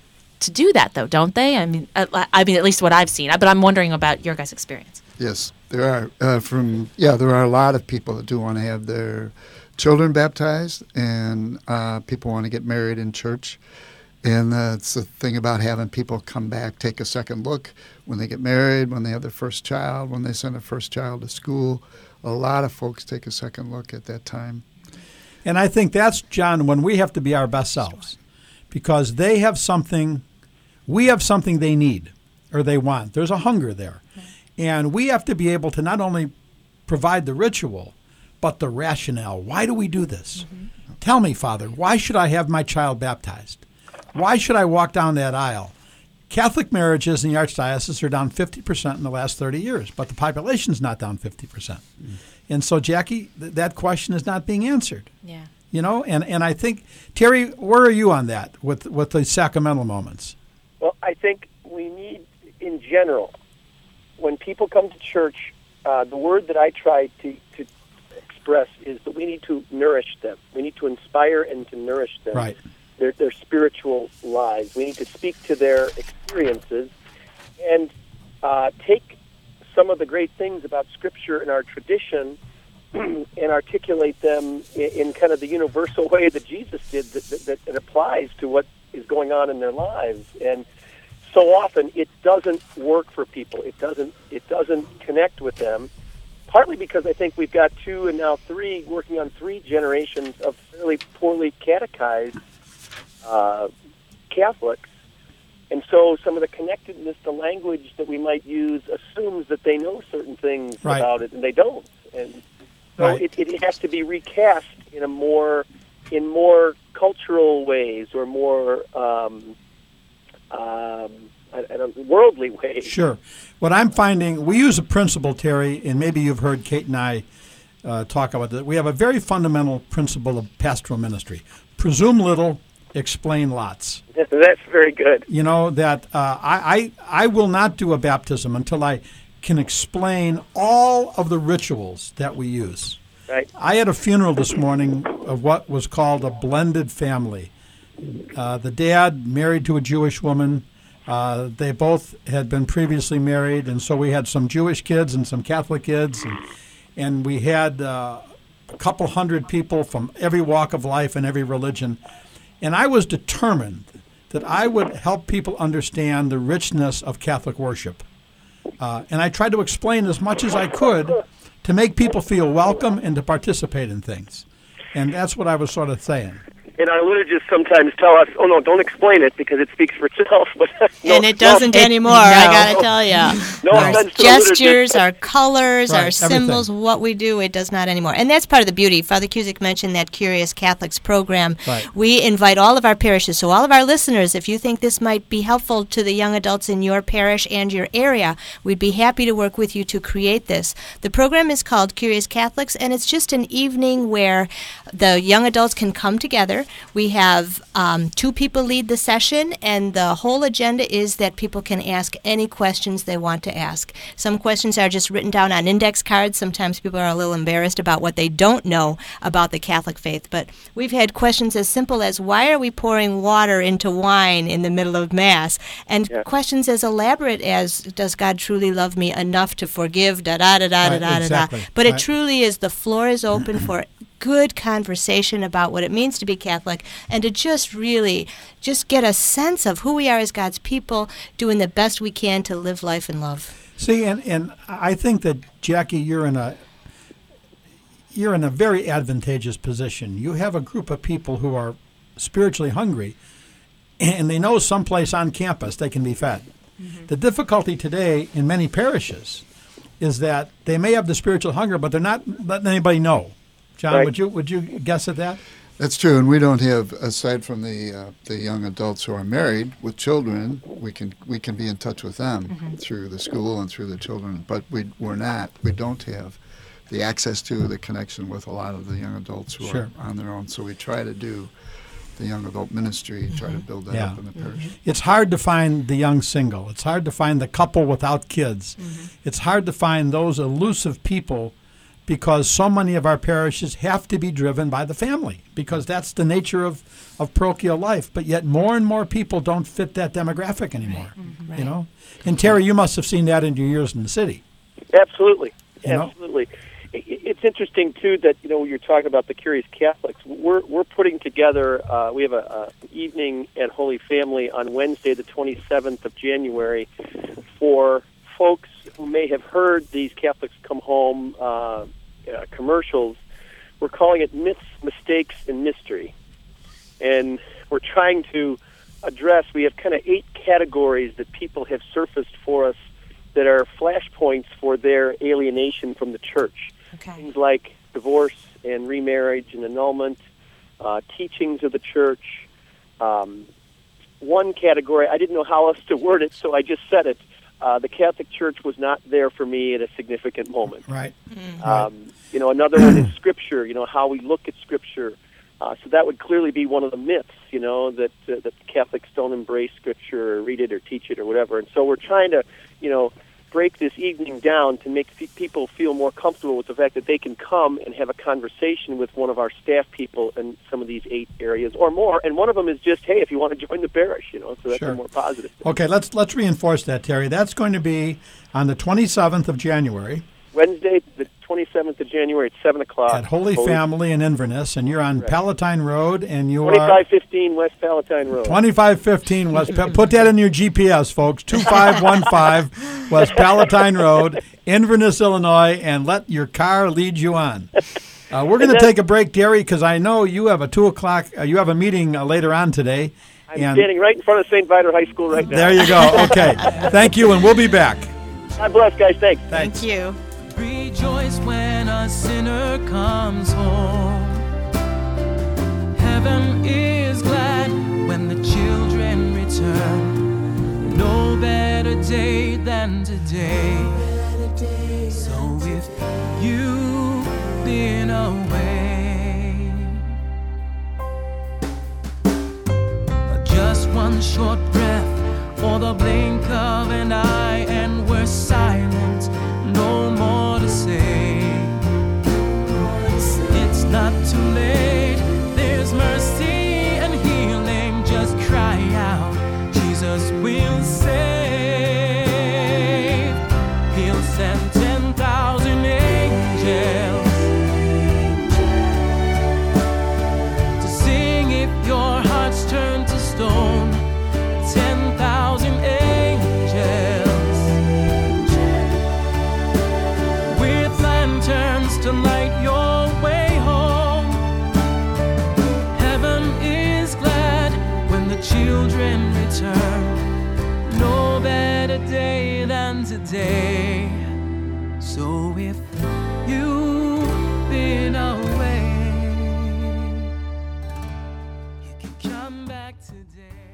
to do that, though, don't they? I mean, at least what I've seen. But I'm wondering about your guys' experience. Yes, there are. There are a lot of people that do want to have their children baptized, and people want to get married in church. And that's the thing about having people come back, take a second look when they get married, when they have their first child, when they send their first child to school. A lot of folks take a second look at that time. And I think that's, John, when we have to be our best selves, because they have something, we have something they need or they want. There's a hunger there. And we have to be able to not only provide the ritual, but the rationale. Why do we do this? Mm-hmm. Tell me, Father, why should I have my child baptized? Why should I walk down that aisle? Catholic marriages in the Archdiocese are down 50% in the last 30 years, but the population's not down 50%. And so, Jackie, that question is not being answered. Yeah. You know, and I think, Terry, where are you on that with the sacramental moments? Well, I think we need, in general, when people come to church, the word that I try to express is that we need to nourish them. We need to inspire and to nourish them. Right. Their spiritual lives. We need to speak to their experiences and take some of the great things about Scripture and our tradition and articulate them in kind of the universal way that Jesus did that applies to what is going on in their lives. And so often it doesn't work for people. It doesn't connect with them, partly because I think we've got 2 and now 3, working on 3 generations of fairly poorly catechized Catholics. And so some of the connectedness, the language that we might use assumes that they know certain things about it, and they don't. And so it has to be recast in more cultural ways or more worldly ways. Sure. What I'm finding, we use a principle, Terry, and maybe you've heard Kate and I talk about that. We have a very fundamental principle of pastoral ministry. Presume little, explain lots. That's very good. You know, that I will not do a baptism until I can explain all of the rituals that we use. Right. I had a funeral this morning of what was called a blended family. The dad married to a Jewish woman. They both had been previously married, and so we had some Jewish kids and some Catholic kids, and we had a couple hundred people from every walk of life and every religion. And I was determined that I would help people understand the richness of Catholic worship. And I tried to explain as much as I could to make people feel welcome and to participate in things. And that's what I was sort of saying. And our liturgists sometimes tell us, "Oh no, don't explain it because it speaks for itself." But and it doesn't anymore. I got to tell you, our gestures, our colors, our symbols, what we do, it does not anymore. And that's part of the beauty. Father Cusick mentioned that Curious Catholics program. Right. We invite all of our parishes, so all of our listeners, if you think this might be helpful to the young adults in your parish and your area, we'd be happy to work with you to create this. The program is called Curious Catholics, and it's just an evening where the young adults can come together. We have 2 people lead the session, and the whole agenda is that people can ask any questions they want to ask. Some questions are just written down on index cards. Sometimes people are a little embarrassed about what they don't know about the Catholic faith. But we've had questions as simple as, why are we pouring water into wine in the middle of Mass? And questions as elaborate as, does God truly love me enough to forgive, da-da-da-da-da-da-da-da. But it truly is, the floor is open for good conversation about what it means to be Catholic, and to just get a sense of who we are as God's people, doing the best we can to live life in love. See, and I think that, Jackie, you're in a very advantageous position. You have a group of people who are spiritually hungry, and they know someplace on campus they can be fed. Mm-hmm. The difficulty today in many parishes is that they may have the spiritual hunger, but they're not letting anybody know. John, would you guess at that? That's true, and we don't have, aside from the young adults who are married with children, we can be in touch with them through the school and through the children, but we don't have the access to the connection with a lot of the young adults who are on their own. So we try to do the young adult ministry, try to build that up in the parish. It's hard to find the young single. It's hard to find the couple without kids. It's hard to find those elusive people because so many of our parishes have to be driven by the family, because that's the nature of parochial life. But yet more and more people don't fit that demographic anymore. Right. You know? And Terry, you must have seen that in your years in the city. Absolutely. You know? Absolutely. It's interesting, too, that, you're talking about the Curious Catholics. We're putting together, we have an evening at Holy Family on Wednesday, the 27th of January, for folks who may have heard these Catholics Come Home commercials. We're calling it Myths, Mistakes, and Mystery. And we're trying to address, we have kind of 8 categories that people have surfaced for us that are flashpoints for their alienation from the church. Okay. Things like divorce and remarriage and annulment, teachings of the church. One category, I didn't know how else to word it, so I just said it. The Catholic Church was not there for me at a significant moment. Right. Another one is Scripture, how we look at Scripture. So that would clearly be one of the myths, that Catholics don't embrace Scripture or read it or teach it or whatever. And so we're trying to, break this evening down to make people feel more comfortable with the fact that they can come and have a conversation with one of our staff people in some of these 8 areas or more. And one of them is just, hey, if you want to join the parish, so that's Sure. a more positive thing. Okay, let's reinforce that, Terry. That's going to be on the 27th of January. Wednesday, the 27th of January at 7 o'clock. At Holy Family in Inverness, and you're on Correct. Palatine Road, and you 2515 West Palatine Road. 2515 West Put that in your GPS, folks. 2515 West Palatine Road, Inverness, Illinois, and let your car lead you on. We're going to take a break, Terry, because I know you have a 2 o'clock, you have a meeting later on today. I'm standing right in front of St. Viator High School right now. There you go. Okay. Thank you, and we'll be back. God bless, guys. Thanks. Thank you. Rejoice when a sinner comes home. Heaven is glad when the children return. No better day than today. So if you've been away, just one short breath or the blink of an eye and we're silent. No more to say. It's not too late. There's mercy and healing. Just cry out. Jesus will save. He'll send 10,000 angels to sing if your heart's turned to stone. 10,000 angels to light your way home. Heaven is glad when the children return. No better day than today. So if you've been away, you can come back today.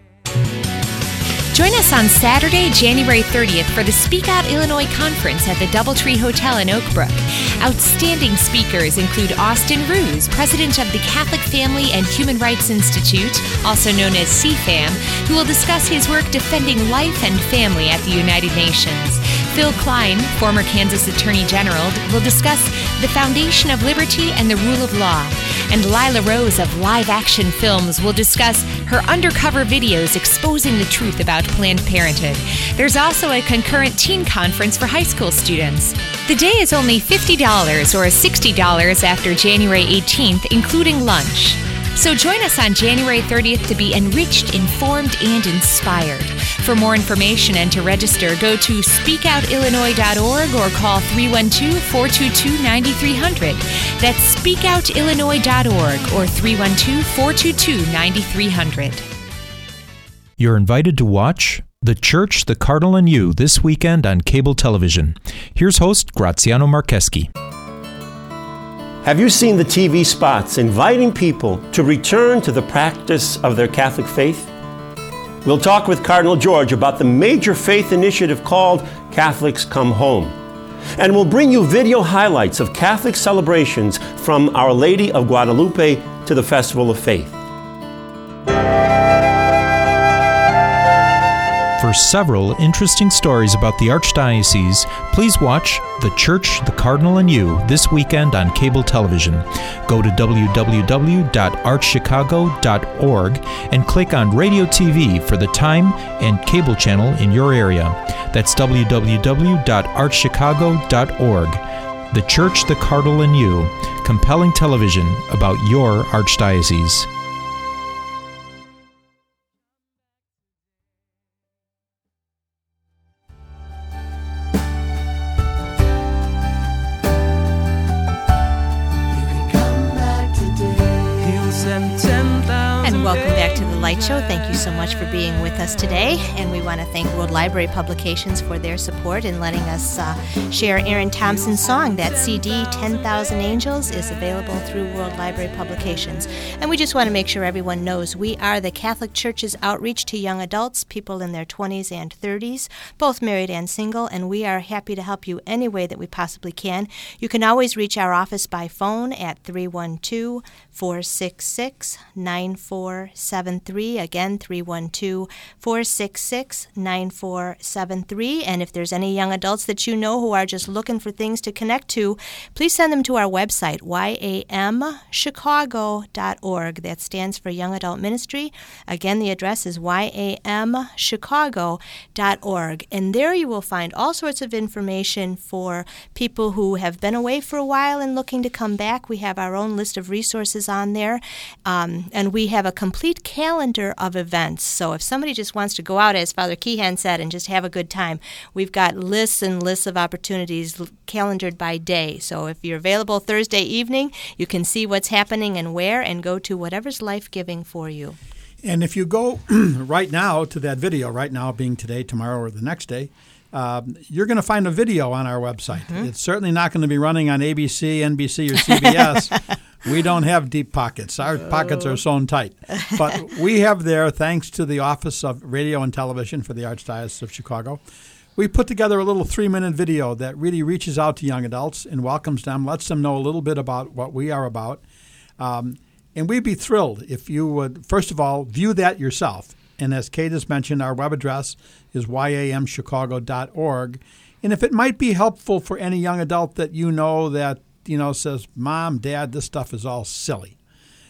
Join us on Saturday, January 30th for the Speak Out Illinois Conference at the Doubletree Hotel in Oak Brook. Outstanding speakers include Austin Ruse, president of the Catholic Family and Human Rights Institute, also known as CFAM, who will discuss his work defending life and family at the United Nations. Phil Klein, former Kansas Attorney General, will discuss the foundation of liberty and the rule of law. And Lila Rose of Live Action Films will discuss her undercover videos exposing the truth about Planned Parenthood. There's also a concurrent teen conference for high school students. The day is only $50 or $60 after January 18th, including lunch. So join us on January 30th to be enriched, informed, and inspired. For more information and to register, go to speakoutillinois.org or call 312-422-9300. That's speakoutillinois.org or 312-422-9300. You're invited to watch The Church, the Cardinal, and You this weekend on cable television. Here's host Graziano Marcheschi. Have you seen the TV spots inviting people to return to the practice of their Catholic faith? We'll talk with Cardinal George about the major faith initiative called Catholics Come Home. And we'll bring you video highlights of Catholic celebrations from Our Lady of Guadalupe to the Festival of Faith. For several interesting stories about the Archdiocese, please watch The Church, the Cardinal, and You this weekend on cable television. Go to www.archchicago.org and click on Radio TV for the time and cable channel in your area. That's www.archchicago.org. The Church, the Cardinal, and You. Compelling television about your Archdiocese. And welcome back to The Light Show. Thank you so much for being with us today. And we want to thank World Library Publications for their support in letting us share Aaron Thompson's song. That CD, 10,000 Angels, is available through World Library Publications. And we just want to make sure everyone knows we are the Catholic Church's outreach to young adults, people in their 20s and 30s, both married and single, and we are happy to help you any way that we possibly can. You can always reach our office by phone at 312-466-9473. Again, 312-466-9473. And if there's any young adults that you know who are just looking for things to connect to, please send them to our website, yamchicago.org. That stands for Young Adult Ministry. Again, the address is yamchicago.org. And there you will find all sorts of information for people who have been away for a while and looking to come back. We have our own list of resources on there, and we have a complete calendar of events. So if somebody just wants to go out, as Father Keehan said, and just have a good time, we've got lists and lists of opportunities calendared by day. So if you're available Thursday evening, you can see what's happening and where, and go to whatever's life-giving for you. And if you go right now to that video, right now being today, tomorrow, or the next day, you're going to find a video on our website. Mm-hmm. It's certainly not going to be running on ABC, NBC, or CBS. We don't have deep pockets. Our pockets are sewn tight. But we have there, thanks to the Office of Radio and Television for the Archdiocese of Chicago, we put together a little 3-minute video that really reaches out to young adults and welcomes them, lets them know a little bit about what we are about. And we'd be thrilled if you would, first of all, view that yourself. And as Kate has mentioned, our web address is yamchicago.org. And if it might be helpful for any young adult that you know that, says, Mom, Dad, this stuff is all silly,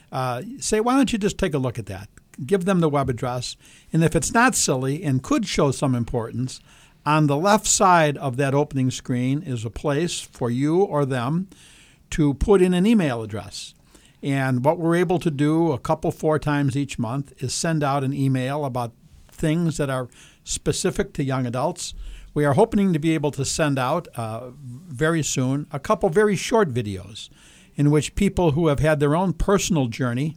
say, why don't you just take a look at that? Give them the web address. And if it's not silly and could show some importance, on the left side of that opening screen is a place for you or them to put in an email address. And what we're able to do 4 times each month is send out an email about things that are specific to young adults. We are hoping to be able to send out very soon a couple very short videos in which people who have had their own personal journey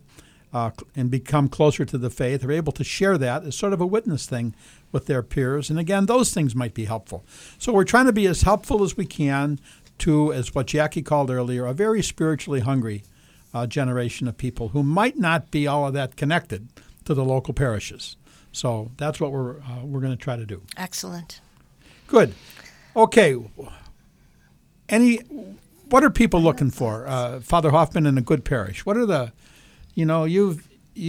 and become closer to the faith are able to share that as sort of a witness thing with their peers. And again, those things might be helpful. So we're trying to be as helpful as we can to, as what Jackie called earlier, a very spiritually hungry generation of people who might not be all of that connected to the local parishes. So that's what we're going to try to do. Excellent. Good. Okay. What are people looking for? Father Hoffman in a good parish. What are the, you've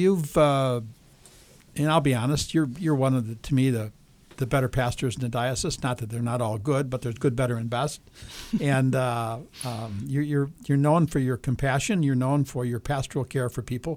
and I'll be honest, you're one of to me the better pastors in the diocese. Not that they're not all good, but there's good, better, and best. And you're known for your compassion. You're known for your pastoral care for people.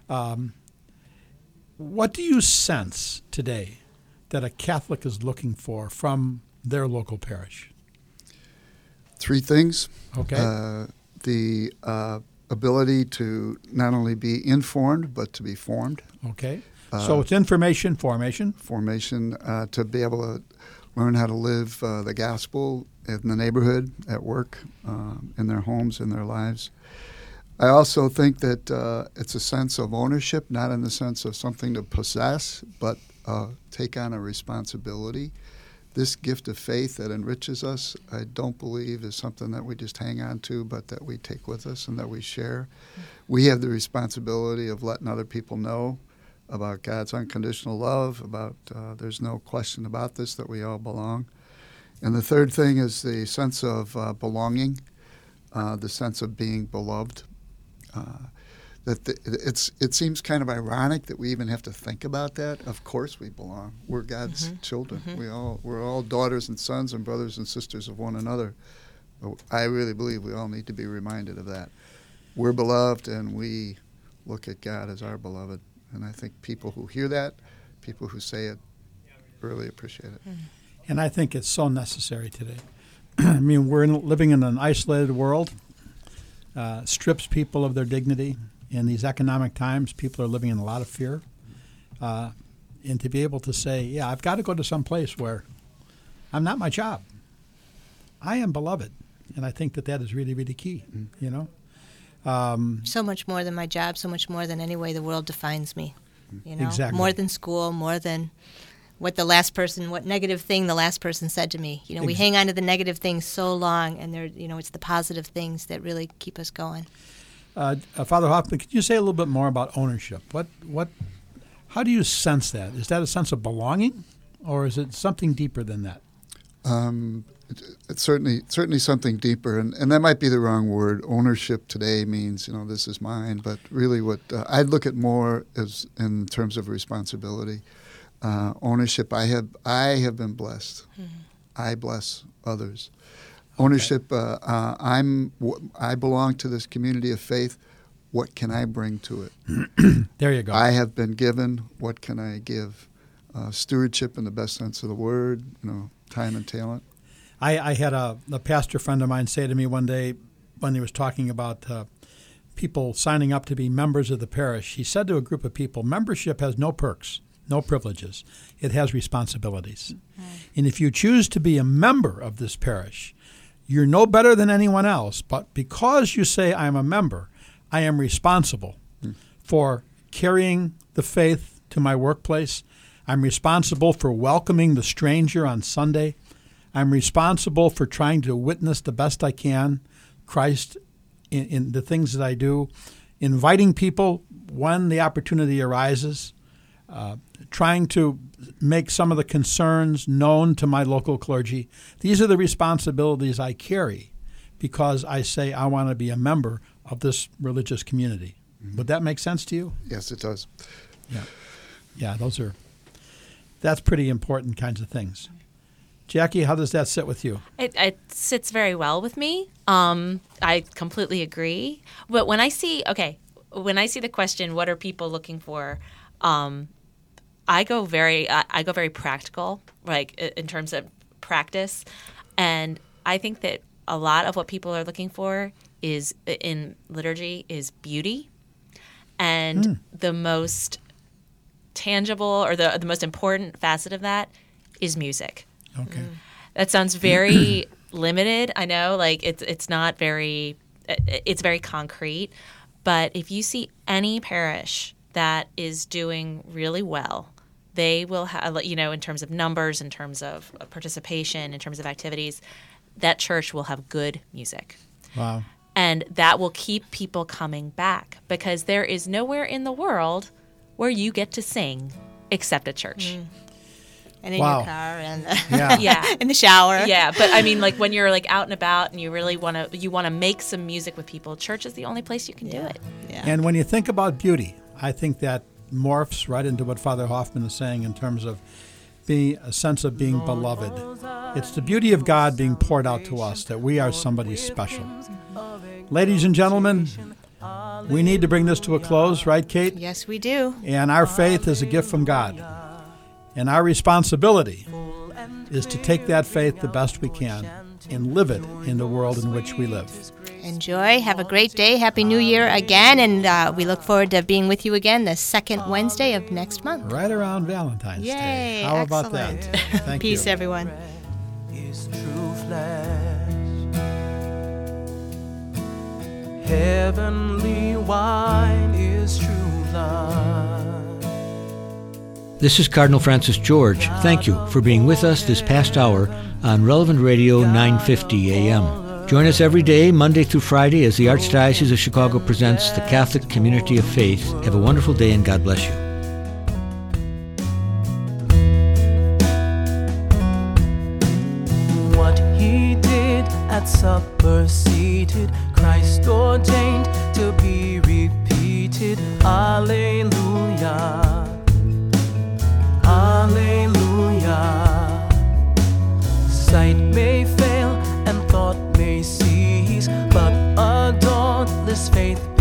What do you sense today that a Catholic is looking for from their local parish? 3 things. Okay. The ability to not only be informed, but to be formed. Okay. So it's information, formation. Formation, to be able to learn how to live the gospel in the neighborhood, at work, in their homes, in their lives. I also think that it's a sense of ownership, not in the sense of something to possess, but take on a responsibility. This gift of faith that enriches us, I don't believe is something that we just hang on to, but that we take with us and that we share. We have the responsibility of letting other people know about God's unconditional love, about there's no question about this, that we all belong. And the third thing is the sense of belonging, the sense of being beloved. that it seems kind of ironic that we even have to think about that. Of course we belong. We're God's children. We're all daughters and sons and brothers and sisters of one another. I really believe we all need to be reminded of that. We're beloved, and we look at God as our beloved. And I think people who hear that, people who say it, really appreciate it. And I think it's so necessary today. I mean, we're living in an isolated world, strips people of their dignity. In these economic times, people are living in a lot of fear. And to be able to say, yeah, I've got to go to some place where I'm not my job. I am beloved. And I think that is really, really key, you know. So much more than my job, so much more than any way the world defines me. You know, exactly. More than school, more than what negative thing the last person said to me. You know, we hang on to the negative things so long, and it's the positive things that really keep us going. Father Hoffman, could you say a little bit more about ownership? How do you sense that? Is that a sense of belonging, or is it something deeper than that? It's certainly something deeper, and that might be the wrong word. Ownership today means, this is mine, but really what I'd look at more as in terms of responsibility. Ownership, I have been blessed. I bless others. Ownership, I belong to this community of faith. What can I bring to it? There you go. I have been given. What can I give? Stewardship in the best sense of the word, time and talent. I had a pastor friend of mine say to me one day when he was talking about people signing up to be members of the parish. He said to a group of people, membership has no perks, no privileges. It has responsibilities. And if you choose to be a member of this parish, you're no better than anyone else. But because you say I'm a member, I am responsible for carrying the faith to my workplace. I'm responsible for welcoming the stranger on Sunday. I'm responsible for trying to witness the best I can Christ in the things that I do, inviting people when the opportunity arises, trying to make some of the concerns known to my local clergy. These are the responsibilities I carry because I say I want to be a member of this religious community. Would that make sense to you? Yes, it does. Yeah, that's pretty important kinds of things. Jackie, how does that sit with you? It sits very well with me. I completely agree. But when I see the question, what are people looking for? I go very practical, like in terms of practice, and I think that a lot of what people are looking for is in liturgy is beauty, and the most tangible or the most important facet of that is music. Okay. That sounds very limited. I know, like it's not very, it's very concrete. But if you see any parish that is doing really well, they will have, in terms of numbers, in terms of participation, in terms of activities, that church will have good music. Wow. And that will keep people coming back because there is nowhere in the world where you get to sing except at church. And in your car and in the shower. Yeah, but I mean, like when you're like out and about and you really want to make some music with people, church is the only place you can do it. Yeah. And when you think about beauty, I think that morphs right into what Father Hoffman is saying in terms of being a sense of being beloved. It's the beauty of God being poured out to us that we are somebody special. Ladies and gentlemen, we need to bring this to a close, right, Kate? Yes, we do. And our faith is a gift from God. And our responsibility is to take that faith the best we can and live it in the world in which we live. Enjoy. Have a great day. Happy New Year again. And we look forward to being with you again the second Wednesday of next month. Right around Valentine's Day. How about that? Thank Peace, you. everyone. Is true flesh. Heavenly wine is true love. This is Cardinal Francis George. Thank you for being with us this past hour on Relevant Radio 950 AM. Join us every day, Monday through Friday, as the Archdiocese of Chicago presents the Catholic Community of Faith. Have a wonderful day and God bless you. What he did at supper seated, Christ ordained to be repeated. it. Alleluia. Alleluia. Sight may fail and thought may cease, but a dauntless faith